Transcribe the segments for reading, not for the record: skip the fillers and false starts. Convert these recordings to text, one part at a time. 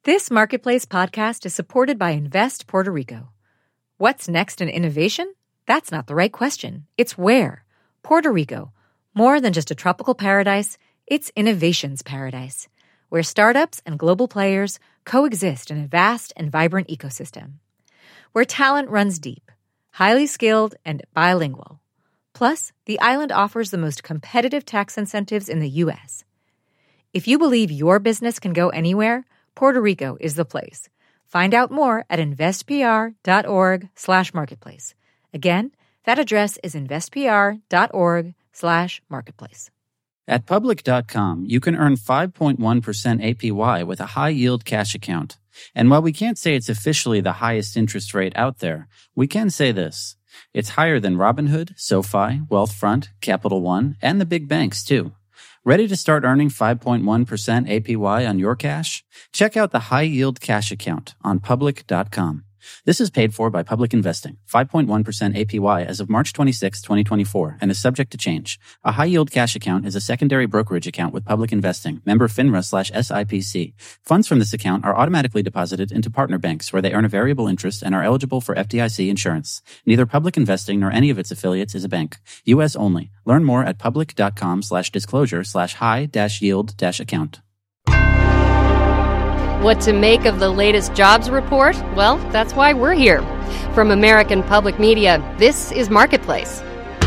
This Marketplace podcast is supported by Invest Puerto Rico. What's next in innovation? That's not the right question. It's where. Puerto Rico. More than just a tropical paradise, it's innovation's paradise, where startups and global players coexist in a vast and vibrant ecosystem. Where talent runs deep, highly skilled, and bilingual. Plus, the island offers the most competitive tax incentives in the U.S. If you believe your business can go anywhere, Puerto Rico is the place. Find out more at investpr.org/marketplace. Again, that address is investpr.org/marketplace. At Public.com, you can earn 5.1% APY with a high-yield cash account. And while we can't say it's officially the highest interest rate out there, we can say this. It's higher than Robinhood, SoFi, Wealthfront, Capital One, and the big banks, too. Ready to start earning 5.1% APY on your cash? Check out the high-yield cash account on Public.com. This is paid for by Public Investing. 5.1% APY as of March 26, 2024, and is subject to change. A high-yield cash account is a secondary brokerage account with Public Investing, member FINRA/SIPC. Funds from this account are automatically deposited into partner banks where they earn a variable interest and are eligible for FDIC insurance. Neither Public Investing nor any of its affiliates is a bank. U.S. only. Learn more at public.com/disclosure/high-yield-account. What to make of the latest jobs report? Well, that's why we're here. From American Public Media, this is Marketplace.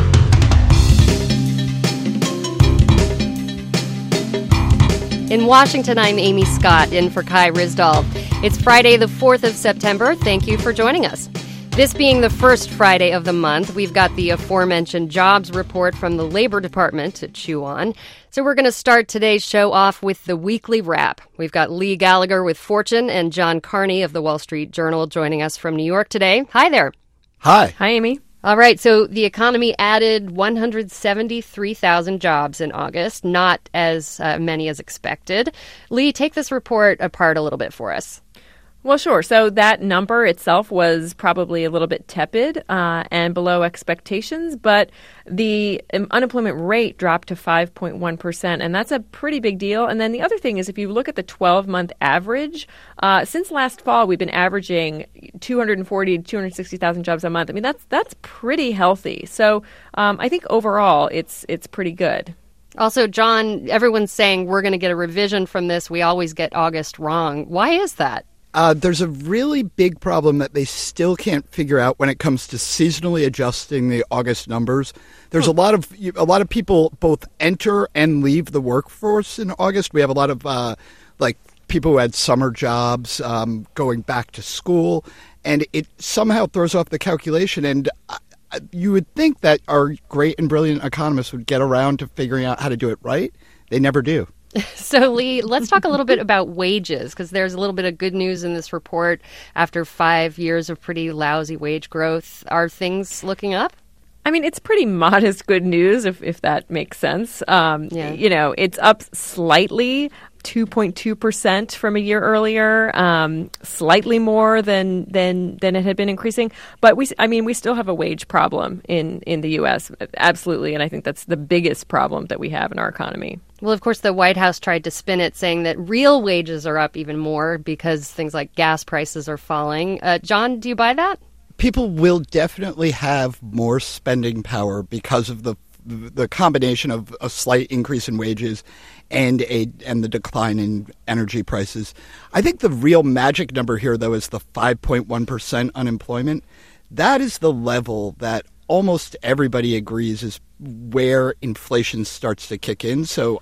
In Washington, I'm Amy Scott, in for Kai Ryssdal. It's Friday, the 4th of September. Thank you for joining us. This being the first Friday of the month, we've got the aforementioned jobs report from the Labor Department to chew on. So we're going to start today's show off with the weekly wrap. We've got Lee Gallagher with Fortune and John Carney of the Wall Street Journal joining us from New York today. Hi there. Hi. Hi, Amy. All right, so the economy added 173,000 jobs in August, not as many as expected. Lee, take this report apart a little bit for us. Well, sure. So that number itself was probably a little bit tepid and below expectations, but the unemployment rate dropped to 5.1%, and that's a pretty big deal. And then the other thing is, if you look at the 12-month average, since last fall, we've been averaging 240 to 260,000 jobs a month. I mean, that's pretty healthy. So I think overall, it's pretty good. Also, John, everyone's saying we're going to get a revision from this. We always get August wrong. Why is that? There's a really big problem that they still can't figure out when it comes to seasonally adjusting the August numbers. There's a lot of people both enter and leave the workforce in August. We have a lot of people who had summer jobs going back to school, and it somehow throws off the calculation. And you would think that our great and brilliant economists would get around to figuring out how to do it right. They never do. So, Lee, let's talk a little bit about wages, because there's a little bit of good news in this report after 5 years of pretty lousy wage growth. Are things looking up? I mean, it's pretty modest good news, if that makes sense. You know, it's up slightly, 2.2% from a year earlier, slightly more than it had been increasing. But we still have a wage problem in the U.S. Absolutely, and I think that's the biggest problem that we have in our economy. Well, of course, the White House tried to spin it, saying that real wages are up even more because things like gas prices are falling. John, do you buy that? People will definitely have more spending power because of the combination of a slight increase in wages and the decline in energy prices. I think the real magic number here, though, is the 5.1% unemployment. That is the level that almost everybody agrees is where inflation starts to kick in. So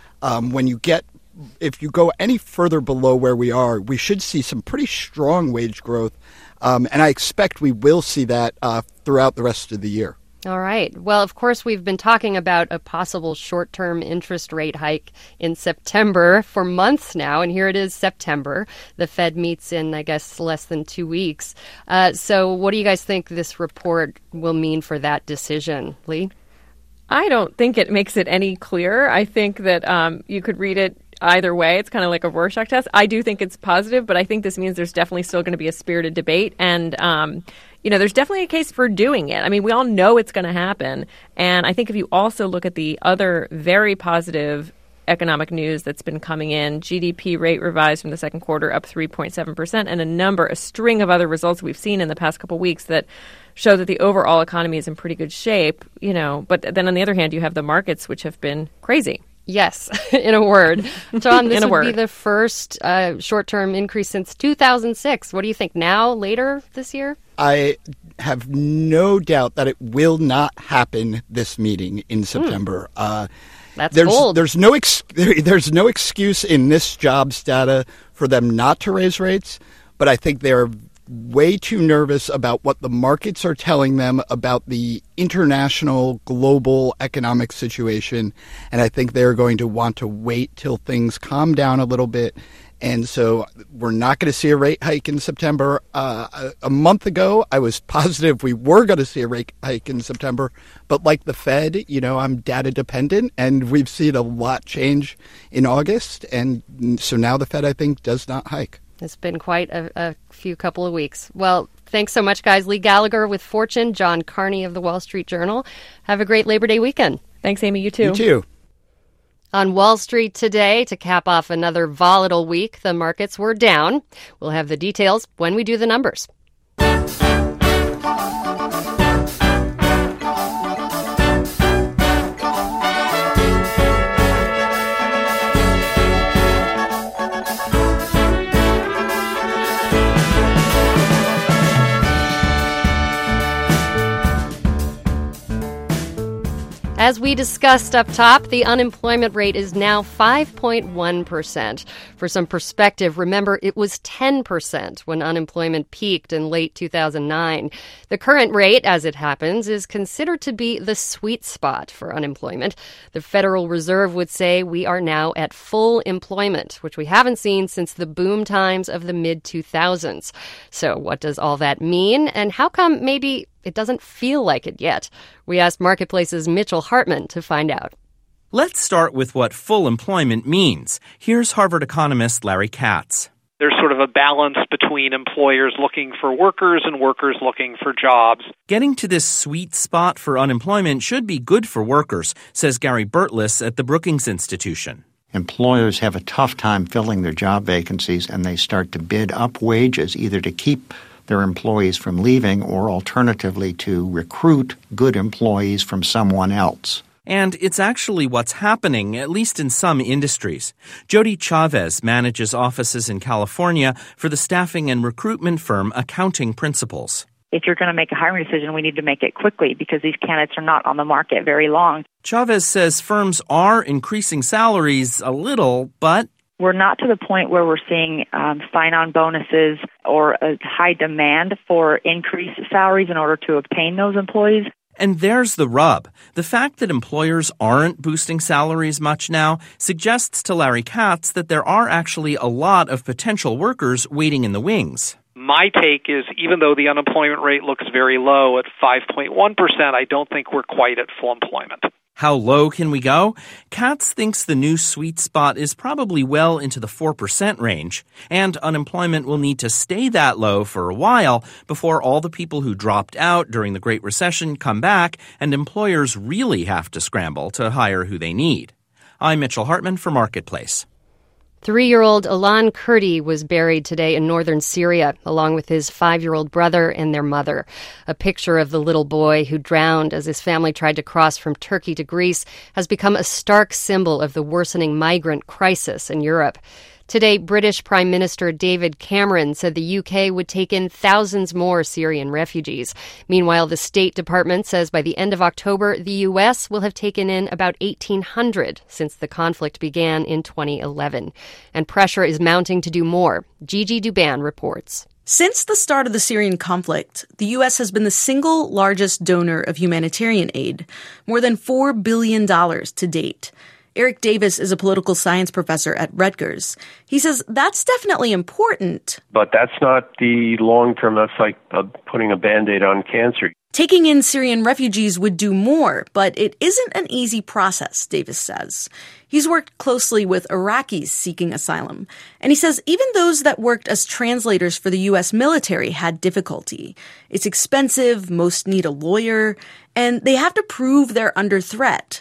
if you go any further below where we are, we should see some pretty strong wage growth. And I expect we will see that throughout the rest of the year. All right. Well, of course, we've been talking about a possible short-term interest rate hike in September for months now, and here it is, September. The Fed meets in, I guess, less than 2 weeks. So what do you guys think this report will mean for that decision, Lee? I don't think it makes it any clearer. I think that you could read it either way. It's kind of like a Rorschach test. I do think it's positive, but I think this means there's definitely still going to be a spirited debate. And, there's definitely a case for doing it. I mean, we all know it's going to happen. And I think if you also look at the other very positive economic news that's been coming in. GDP rate revised from the second quarter up 3.7%, and a string of other results we've seen in the past couple weeks that show that the overall economy is in pretty good shape, But then on the other hand, you have the markets, which have been crazy. Yes, in a word. John, this would be the first short-term increase since 2006. What do you think, now, later this year? I have no doubt that it will not happen this meeting in September. That's bold. There's no excuse in this jobs data for them not to raise rates, but I think they're way too nervous about what the markets are telling them about the international global economic situation, and I think they're going to want to wait till things calm down a little bit. And so we're not going to see a rate hike in September. A month ago, I was positive we were going to see a rate hike in September. But like the Fed, I'm data dependent, and we've seen a lot change in August. And so now the Fed, I think, does not hike. It's been quite a few couple of weeks. Well, thanks so much, guys. Lee Gallagher with Fortune, John Carney of the Wall Street Journal. Have a great Labor Day weekend. Thanks, Amy. You too. You too. On Wall Street today, to cap off another volatile week, the markets were down. We'll have the details when we do the numbers. As we discussed up top, the unemployment rate is now 5.1%. For some perspective, remember it was 10% when unemployment peaked in late 2009. The current rate, as it happens, is considered to be the sweet spot for unemployment. The Federal Reserve would say we are now at full employment, which we haven't seen since the boom times of the mid-2000s. So what does all that mean, and how come maybe it doesn't feel like it yet? We asked Marketplace's Mitchell Hartman to find out. Let's start with what full employment means. Here's Harvard economist Larry Katz. There's sort of a balance between employers looking for workers and workers looking for jobs. Getting to this sweet spot for unemployment should be good for workers, says Gary Burtless at the Brookings Institution. Employers have a tough time filling their job vacancies, and they start to bid up wages either to keep their employees from leaving or alternatively to recruit good employees from someone else. And it's actually what's happening, at least in some industries. Jody Chavez manages offices in California for the staffing and recruitment firm Accounting Principles. If you're going to make a hiring decision, we need to make it quickly because these candidates are not on the market very long. Chavez says firms are increasing salaries a little, but we're not to the point where we're seeing sign-on bonuses or a high demand for increased salaries in order to obtain those employees. And there's the rub. The fact that employers aren't boosting salaries much now suggests to Larry Katz that there are actually a lot of potential workers waiting in the wings. My take is even though the unemployment rate looks very low at 5.1%, I don't think we're quite at full employment. How low can we go? Katz thinks the new sweet spot is probably well into the 4% range, and unemployment will need to stay that low for a while before all the people who dropped out during the Great Recession come back and employers really have to scramble to hire who they need. I'm Mitchell Hartman for Marketplace. 3-year-old Alan Kurdi was buried today in northern Syria, along with his 5-year-old brother and their mother. A picture of the little boy who drowned as his family tried to cross from Turkey to Greece has become a stark symbol of the worsening migrant crisis in Europe. Today, British Prime Minister David Cameron said the UK would take in thousands more Syrian refugees. Meanwhile, the State Department says by the end of October, the US will have taken in about 1,800 since the conflict began in 2011. And pressure is mounting to do more. Gigi Douban reports. Since the start of the Syrian conflict, the U.S. has been the single largest donor of humanitarian aid, more than $4 billion to date. Eric Davis is a political science professor at Rutgers. He says that's definitely important. But that's not the long term. That's like putting a Band-Aid on cancer. Taking in Syrian refugees would do more, but it isn't an easy process, Davis says. He's worked closely with Iraqis seeking asylum, and he says even those that worked as translators for the U.S. military had difficulty. It's expensive, most need a lawyer, and they have to prove they're under threat.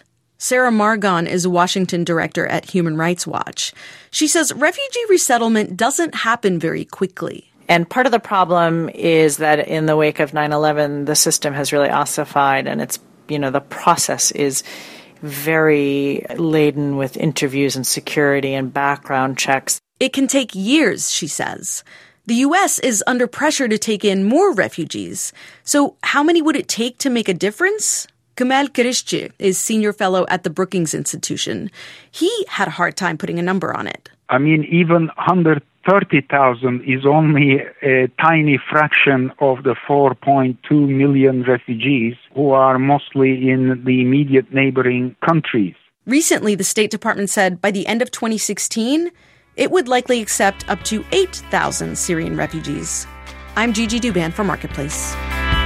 Sarah Margon is a Washington director at Human Rights Watch. She says refugee resettlement doesn't happen very quickly. And part of the problem is that in the wake of 9/11, the system has really ossified, and it's, the process is very laden with interviews and security and background checks. It can take years, she says. The U.S. is under pressure to take in more refugees. So how many would it take to make a difference? Kemal Kirishchi is senior fellow at the Brookings Institution. He had a hard time putting a number on it. Even 130,000 is only a tiny fraction of the 4.2 million refugees who are mostly in the immediate neighboring countries. Recently, the State Department said by the end of 2016, it would likely accept up to 8,000 Syrian refugees. I'm Gigi Douban for Marketplace.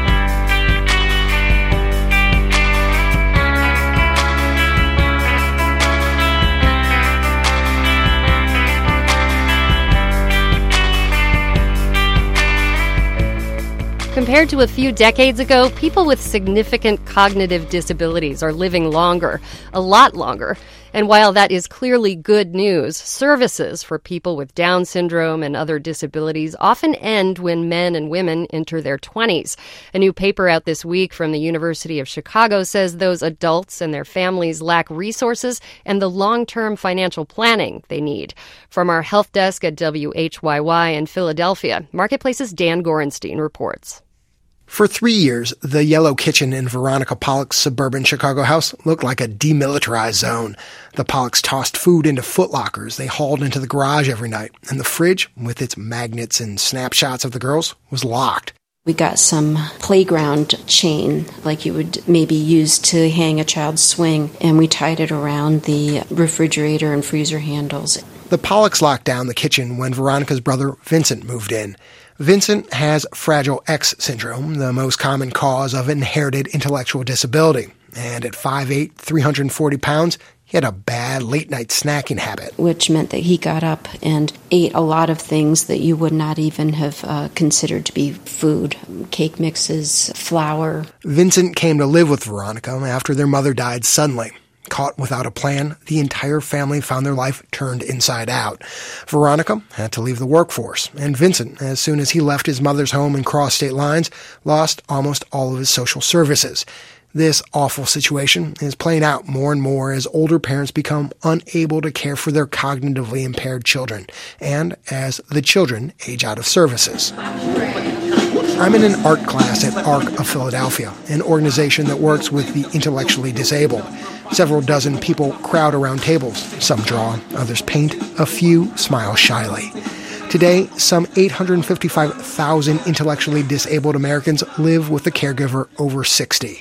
Compared to a few decades ago, people with significant cognitive disabilities are living longer, a lot longer. And while that is clearly good news, services for people with Down syndrome and other disabilities often end when men and women enter their 20s. A new paper out this week from the University of Chicago says those adults and their families lack resources and the long-term financial planning they need. From our health desk at WHYY in Philadelphia, Marketplace's Dan Gorenstein reports. For 3 years, the yellow kitchen in Veronica Pollock's suburban Chicago house looked like a demilitarized zone. The Pollocks tossed food into footlockers they hauled into the garage every night, and the fridge, with its magnets and snapshots of the girls, was locked. We got some playground chain, like you would maybe use to hang a child's swing, and we tied it around the refrigerator and freezer handles. The Pollocks locked down the kitchen when Veronica's brother Vincent moved in. Vincent has Fragile X syndrome, the most common cause of inherited intellectual disability. And at 5'8", 340 pounds, he had a bad late-night snacking habit. Which meant that he got up and ate a lot of things that you would not even have considered to be food. Cake mixes, flour. Vincent came to live with Veronica after their mother died suddenly. Caught without a plan, the entire family found their life turned inside out. Veronica had to leave the workforce, and Vincent, as soon as he left his mother's home and crossed state lines, lost almost all of his social services. This awful situation is playing out more and more as older parents become unable to care for their cognitively impaired children, and as the children age out of services. I'm in an art class at ARC of Philadelphia, an organization that works with the intellectually disabled. Several dozen people crowd around tables. Some draw, others paint, a few smile shyly. Today, some 855,000 intellectually disabled Americans live with a caregiver over 60.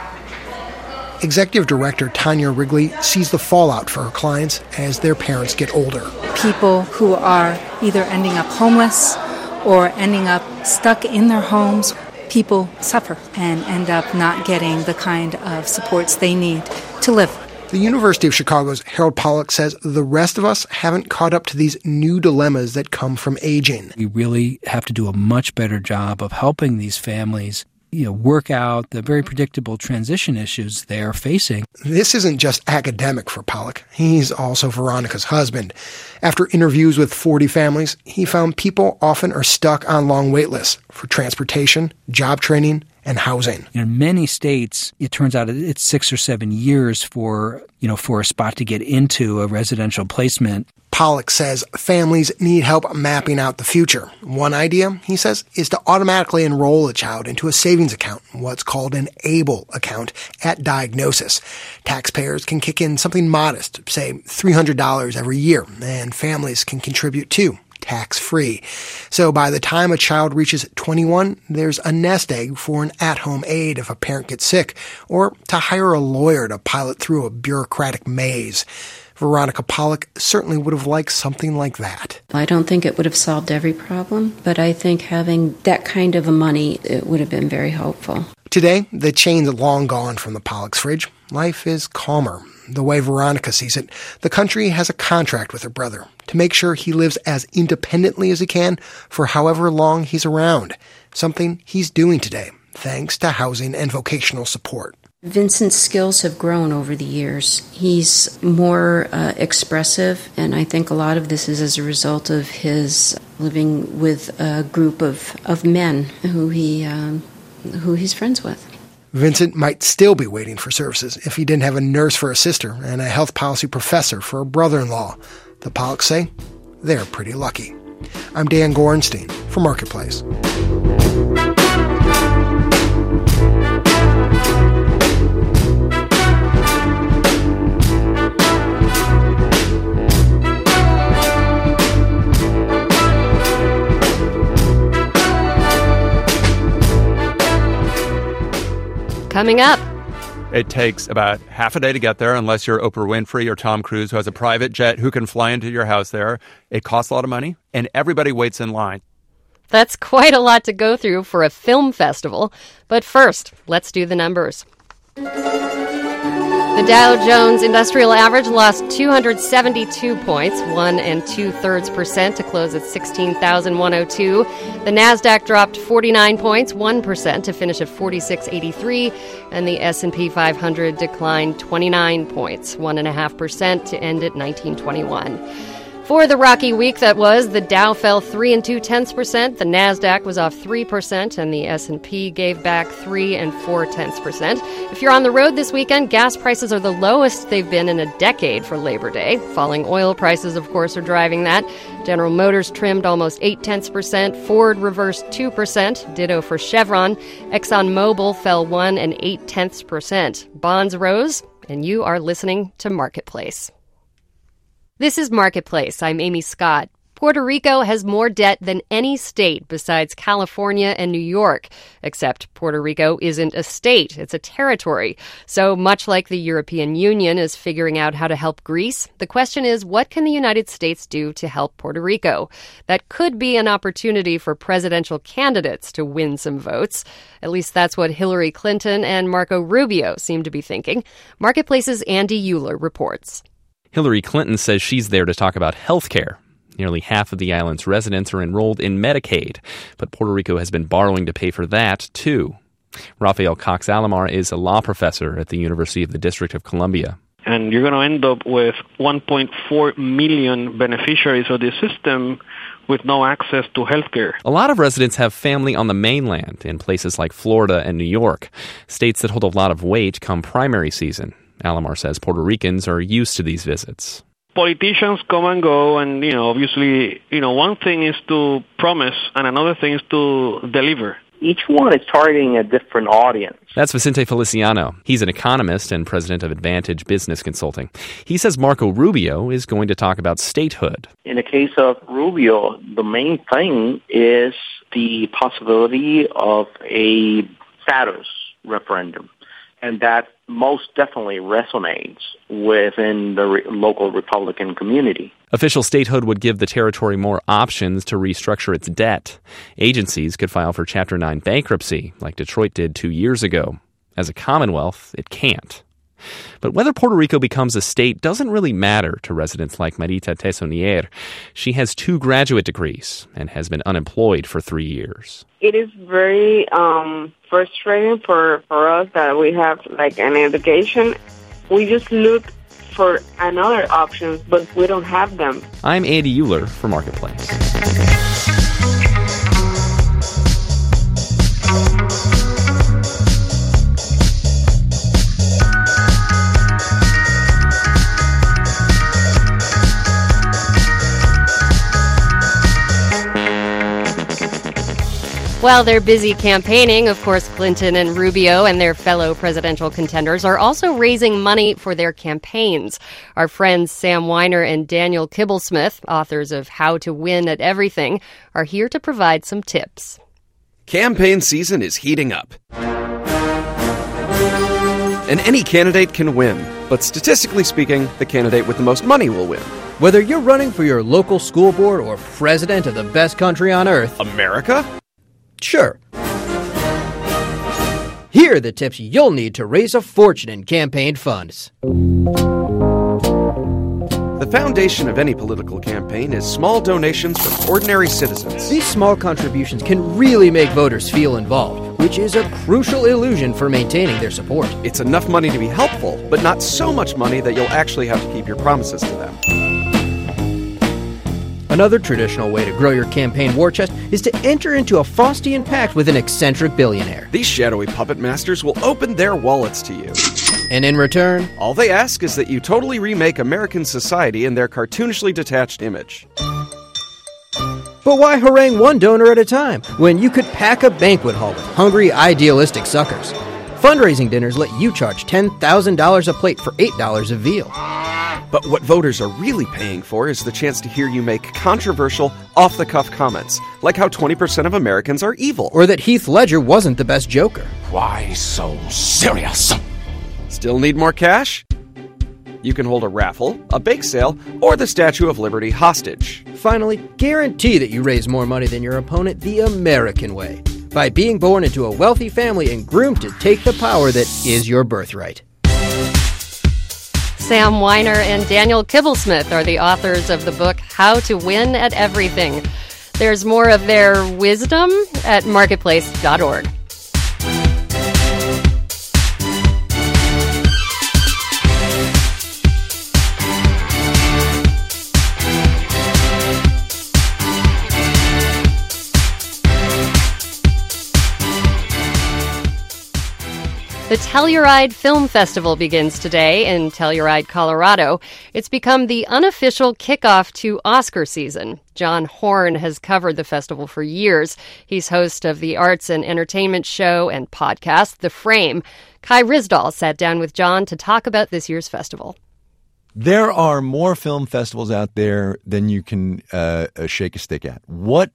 Executive Director Tanya Wrigley sees the fallout for her clients as their parents get older. People who are either ending up homeless or ending up stuck in their homes, people suffer and end up not getting the kind of supports they need to live. The University of Chicago's Harold Pollack says the rest of us haven't caught up to these new dilemmas that come from aging. We really have to do a much better job of helping these families work out the very predictable transition issues they are facing. This isn't just academic for Pollack. He's also Veronica's husband. After interviews with 40 families, he found people often are stuck on long wait lists for transportation, job training, and housing. In many states, it turns out it's 6 or 7 years for a spot to get into a residential placement. Pollack says families need help mapping out the future. One idea, he says, is to automatically enroll a child into a savings account, what's called an ABLE account, at diagnosis. Taxpayers can kick in something modest, say $300 every year, and families can contribute too, tax-free. So by the time a child reaches 21, there's a nest egg for an at-home aide if a parent gets sick, or to hire a lawyer to pilot through a bureaucratic maze. Veronica Pollock certainly would have liked something like that. I don't think it would have solved every problem, but I think having that kind of money, it would have been very helpful. Today, the chain's long gone from the Pollock's fridge. Life is calmer. The way Veronica sees it, the country has a contract with her brother to make sure he lives as independently as he can for however long he's around. Something he's doing today, thanks to housing and vocational support. Vincent's skills have grown over the years. He's more expressive, and I think a lot of this is as a result of his living with a group of men who he's friends with. Vincent might still be waiting for services if he didn't have a nurse for a sister and a health policy professor for a brother-in-law. The Pollocks say they're pretty lucky. I'm Dan Gorenstein for Marketplace. Coming up. It takes about half a day to get there unless you're Oprah Winfrey or Tom Cruise, who has a private jet who can fly into your house there. It costs a lot of money, and everybody waits in line. That's quite a lot to go through for a film festival. But first, let's do the numbers. The Dow Jones Industrial Average lost 272 points, 1 2/3%, to close at 16,102. The Nasdaq dropped 49 points, 1%, to finish at 4683, and the S&P 500 declined 29 points, 1.5%, to end at 1921. For the rocky week that was, the Dow fell 3 2/10%, the Nasdaq was off 3%, and the S&P gave back 3 4/10%. If you're on the road this weekend, gas prices are the lowest they've been in a decade for Labor Day. Falling oil prices, of course, are driving that. General Motors trimmed almost 0.8%, Ford reversed 2%, ditto for Chevron. ExxonMobil fell 1 8/10%. Bonds rose, and you are listening to Marketplace. This is Marketplace. I'm Amy Scott. Puerto Rico has more debt than any state besides California and New York, except Puerto Rico isn't a state, it's a territory. So much like the European Union is figuring out how to help Greece, the question is, what can the United States do to help Puerto Rico? That could be an opportunity for presidential candidates to win some votes. At least that's what Hillary Clinton and Marco Rubio seem to be thinking. Marketplace's Andy Euler reports. Hillary Clinton says she's there to talk about health care. Nearly half of the island's residents are enrolled in Medicaid, but Puerto Rico has been borrowing to pay for that, too. Rafael Cox-Alamar is a law professor at the University of the District of Columbia. And you're going to end up with 1.4 million beneficiaries of this system with no access to health care. A lot of residents have family on the mainland in places like Florida and New York, states that hold a lot of weight come primary season. Alamar says Puerto Ricans are used to these visits. Politicians come and go, and, obviously, one thing is to promise, and another thing is to deliver. Each one is targeting a different audience. That's Vicente Feliciano. He's an economist and president of Advantage Business Consulting. He says Marco Rubio is going to talk about statehood. In the case of Rubio, the main thing is the possibility of a status referendum. And that most definitely resonates within the local Republican community. Official statehood would give the territory more options to restructure its debt. Agencies could file for Chapter 9 bankruptcy, like Detroit did 2 years ago. As a Commonwealth, it can't. But whether Puerto Rico becomes a state doesn't really matter to residents like Marita Tessonier. She has 2 graduate degrees and has been unemployed for 3 years. It is very frustrating for us that we have an education. We just look for another options, but we don't have them. I'm Andy Euler for Marketplace. While they're busy campaigning, of course, Clinton and Rubio and their fellow presidential contenders are also raising money for their campaigns. Our friends Sam Weiner and Daniel Kibblesmith, authors of How to Win at Everything, are here to provide some tips. Campaign season is heating up. And any candidate can win. But statistically speaking, the candidate with the most money will win. Whether you're running for your local school board or president of the best country on earth, America? Sure. Here are the tips you'll need to raise a fortune in campaign funds. The foundation of any political campaign is small donations from ordinary citizens. These small contributions can really make voters feel involved. which is a crucial illusion for maintaining their support. It's enough money to be helpful, but not so much money that you'll actually have to keep your promises to them. Another traditional way to grow your campaign war chest is to enter into a Faustian pact with an eccentric billionaire. These shadowy puppet masters will open their wallets to you. And in return, all they ask is that you totally remake American society in their cartoonishly detached image. But why harangue one donor at a time when you could pack a banquet hall with hungry, idealistic suckers? Fundraising dinners let you charge $10,000 a plate for $8 of veal. But what voters are really paying for is the chance to hear you make controversial, off-the-cuff comments, like how 20% of Americans are evil. Or that Heath Ledger wasn't the best Joker. Why so serious? Still need more cash? You can hold a raffle, a bake sale, or the Statue of Liberty hostage. Finally, guarantee that you raise more money than your opponent the American way, by being born into a wealthy family and groomed to take the power that is your birthright. Sam Weiner and Daniel Kibblesmith are the authors of the book How to Win at Everything. There's more of their wisdom at marketplace.org. The Telluride Film Festival begins today in Telluride, Colorado. It's become the unofficial kickoff to Oscar season. John Horn has covered the festival for years. He's host of the arts and entertainment show and podcast, The Frame. Kai Ryssdal sat down with John to talk about this year's festival. There are more film festivals out there than you can shake a stick at.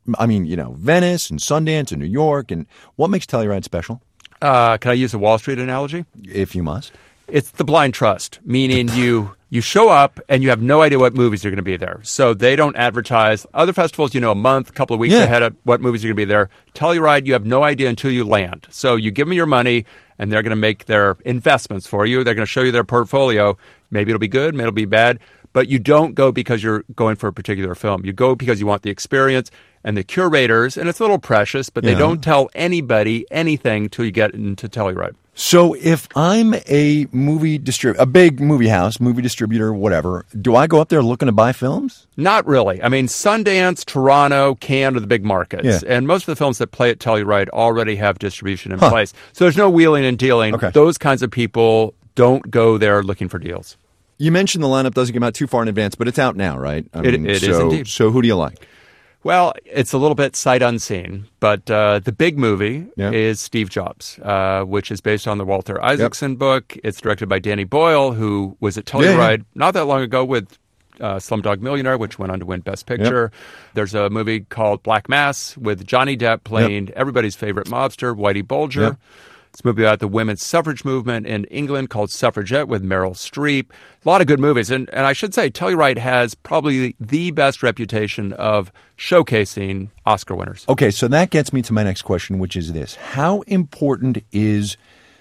Venice and Sundance and New York. And what makes Telluride special? Can I use a Wall Street analogy? If you must. It's the blind trust, meaning you show up and you have no idea what movies are going to be there. So they don't advertise. Other festivals, a month, a couple of weeks ahead of what movies are going to be there. Telluride, you have no idea until you land. So you give them your money and they're going to make their investments for you. They're going to show you their portfolio. Maybe it'll be good, maybe it'll be bad. But you don't go because you're going for a particular film. You go because you want the experience. And the curators, and it's a little precious, but they don't tell anybody anything till you get into Telluride. So if I'm a movie distributor, a big movie house, movie distributor, whatever, do I go up there looking to buy films? Not really. I mean, Sundance, Toronto, Cannes are the big markets. Yeah. And most of the films that play at Telluride already have distribution in place. So there's no wheeling and dealing. Okay. Those kinds of people don't go there looking for deals. You mentioned the lineup doesn't come out too far in advance, but it's out now, right? It is indeed. So who do you like? Well, it's a little bit sight unseen, but the big movie is Steve Jobs, which is based on the Walter Isaacson book. It's directed by Danny Boyle, who was at Telluride not that long ago with Slumdog Millionaire, which went on to win Best Picture. There's a movie called Black Mass with Johnny Depp playing everybody's favorite mobster, Whitey Bulger. It's a movie about the women's suffrage movement in England called Suffragette with Meryl Streep. A lot of good movies. And I should say, Telluride has probably the best reputation of showcasing Oscar winners. Okay, so that gets me to my next question, which is this. How important is,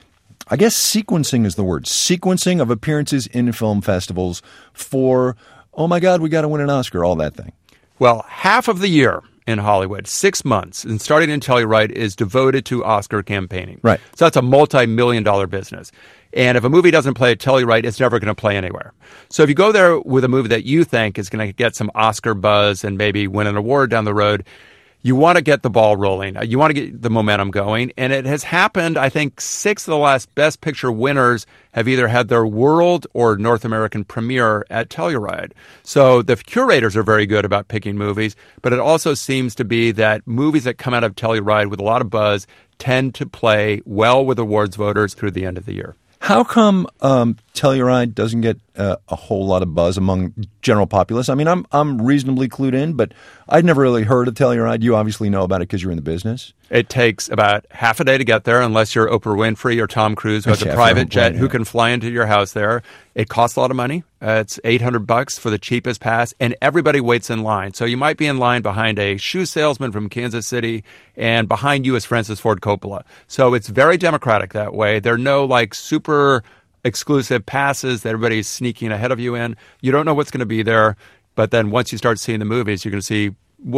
I guess sequencing is the word, sequencing of appearances in film festivals for, oh my God, we got to win an Oscar, all that thing? Well, half of the year in Hollywood, 6 months, and starting in Telluride, is devoted to Oscar campaigning. Right. So that's a multi-million-dollar business. And if a movie doesn't play at Telluride, it's never going to play anywhere. So if you go there with a movie that you think is going to get some Oscar buzz and maybe win an award down the road, you want to get the ball rolling. You want to get the momentum going. And it has happened, I think, 6 of the last Best Picture winners have either had their world or North American premiere at Telluride. So the curators are very good about picking movies, but it also seems to be that movies that come out of Telluride with a lot of buzz tend to play well with awards voters through the end of the year. How come Telluride doesn't get a whole lot of buzz among general populace? I mean, I'm reasonably clued in, but I'd never really heard of Telluride. You obviously know about it because you're in the business. It takes about half a day to get there, unless you're Oprah Winfrey or Tom Cruise, who has a private jet who can fly into your house there. It costs a lot of money. It's $800 for the cheapest pass, and everybody waits in line. So you might be in line behind a shoe salesman from Kansas City, and behind you is Francis Ford Coppola. So it's very democratic that way. There are no super exclusive passes that everybody's sneaking ahead of you in. You don't know what's going to be there, but then once you start seeing the movies, you're going to see what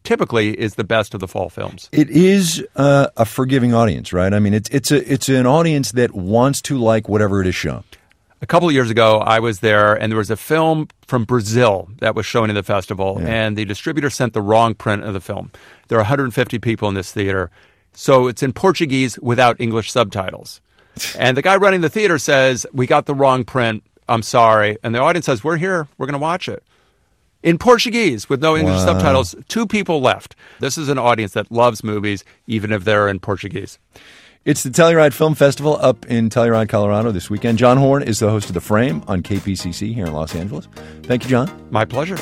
typically is the best of the fall films. It is a forgiving audience, right? I mean, it's an audience that wants to like whatever it is shown. A couple of years ago, I was there, and there was a film from Brazil that was shown in the festival, and the distributor sent the wrong print of the film. There are 150 people in this theater, so it's in Portuguese without English subtitles. And the guy running the theater says, "We got the wrong print. I'm sorry." And the audience says, "We're here. We're going to watch it." In Portuguese with no English subtitles, 2 people left. This is an audience that loves movies, even if they're in Portuguese. It's the Telluride Film Festival up in Telluride, Colorado this weekend. John Horn is the host of The Frame on KPCC here in Los Angeles. Thank you, John. My pleasure.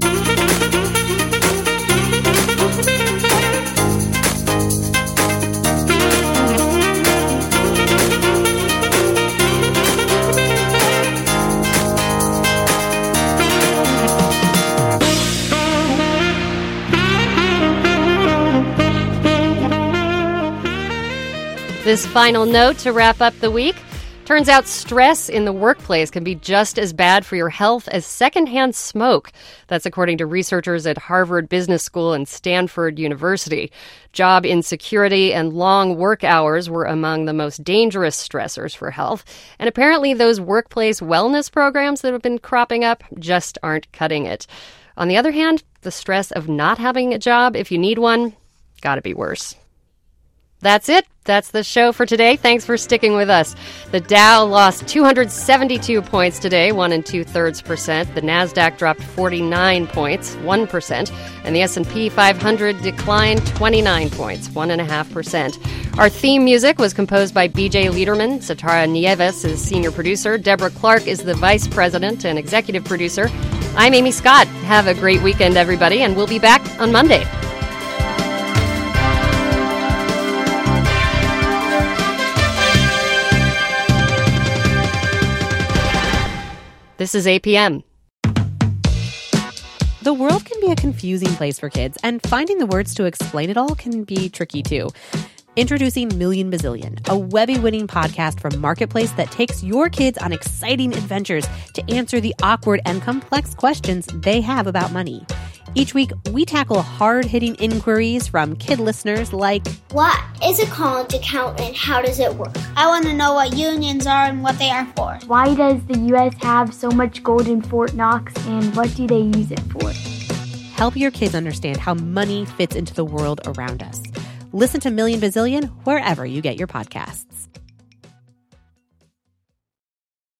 This final note to wrap up the week. Turns out stress in the workplace can be just as bad for your health as secondhand smoke. That's according to researchers at Harvard Business School and Stanford University. Job insecurity and long work hours were among the most dangerous stressors for health. And apparently those workplace wellness programs that have been cropping up just aren't cutting it. On the other hand, the stress of not having a job if you need one, gotta be worse. That's it. That's the show for today. Thanks for sticking with us. The Dow lost 272 points today, 1 2/3%. The Nasdaq dropped 49 points, 1%. And the S&P 500 declined 29 points, 1.5%. Our theme music was composed by B.J. Liederman. Satara Nieves is senior producer. Deborah Clark is the vice president and executive producer. I'm Amy Scott. Have a great weekend, everybody, and we'll be back on Monday. This is APM. The world can be a confusing place for kids, and finding the words to explain it all can be tricky too. Introducing Million Bazillion, a Webby-winning podcast from Marketplace that takes your kids on exciting adventures to answer the awkward and complex questions they have about money. Each week, we tackle hard-hitting inquiries from kid listeners like, what is a college account and how does it work? I want to know what unions are and what they are for. Why does the U.S. have so much gold in Fort Knox and what do they use it for? Help your kids understand how money fits into the world around us. Listen to Million Bazillion wherever you get your podcasts.